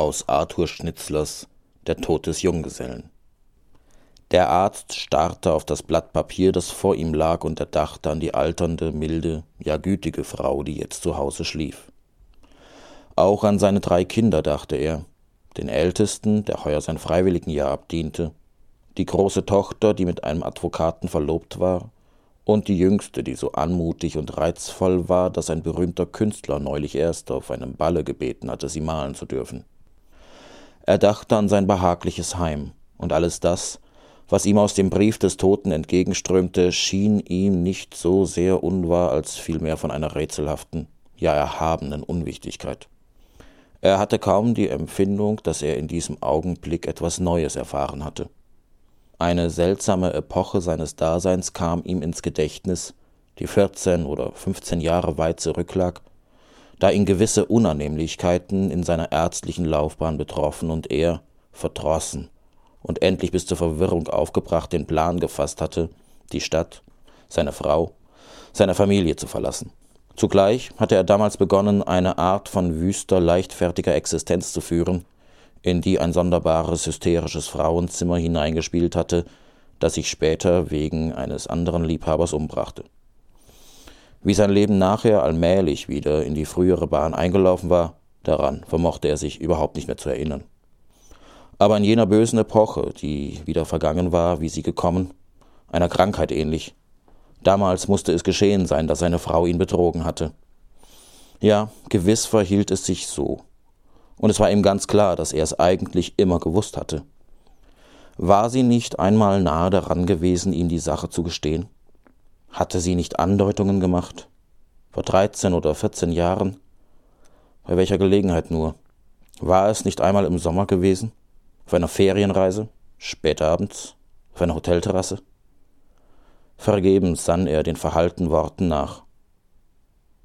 aus Arthur Schnitzlers Der Tod des Junggesellen. Der Arzt starrte auf das Blatt Papier, das vor ihm lag, und er dachte an die alternde, milde, ja gütige Frau, die jetzt zu Hause schlief. Auch an seine 3 Kinder dachte er, den Ältesten, der heuer sein Freiwilligenjahr abdiente, die große Tochter, die mit einem Advokaten verlobt war, und die Jüngste, die so anmutig und reizvoll war, dass ein berühmter Künstler neulich erst auf einem Balle gebeten hatte, sie malen zu dürfen. Er dachte an sein behagliches Heim, und alles das, was ihm aus dem Brief des Toten entgegenströmte, schien ihm nicht so sehr unwahr, als vielmehr von einer rätselhaften, ja erhabenen Unwichtigkeit. Er hatte kaum die Empfindung, dass er in diesem Augenblick etwas Neues erfahren hatte. Eine seltsame Epoche seines Daseins kam ihm ins Gedächtnis, die 14 oder 15 Jahre weit zurücklag, da ihn gewisse Unannehmlichkeiten in seiner ärztlichen Laufbahn betroffen und er, verdrossen und endlich bis zur Verwirrung aufgebracht, den Plan gefasst hatte, die Stadt, seine Frau, seine Familie zu verlassen. Zugleich hatte er damals begonnen, eine Art von wüster, leichtfertiger Existenz zu führen, in die ein sonderbares, hysterisches Frauenzimmer hineingespielt hatte, das sich später wegen eines anderen Liebhabers umbrachte. Wie sein Leben nachher allmählich wieder in die frühere Bahn eingelaufen war, daran vermochte er sich überhaupt nicht mehr zu erinnern. Aber in jener bösen Epoche, die wieder vergangen war, wie sie gekommen, einer Krankheit ähnlich, damals musste es geschehen sein, dass seine Frau ihn betrogen hatte. Ja, gewiss verhielt es sich so. Und es war ihm ganz klar, dass er es eigentlich immer gewusst hatte. War sie nicht einmal nahe daran gewesen, ihm die Sache zu gestehen? Hatte sie nicht Andeutungen gemacht? Vor 13 oder 14 Jahren? Bei welcher Gelegenheit nur? War es nicht einmal im Sommer gewesen? Auf einer Ferienreise? Spät abends? Auf einer Hotelterrasse? Vergebens sann er den verhallten Worten nach.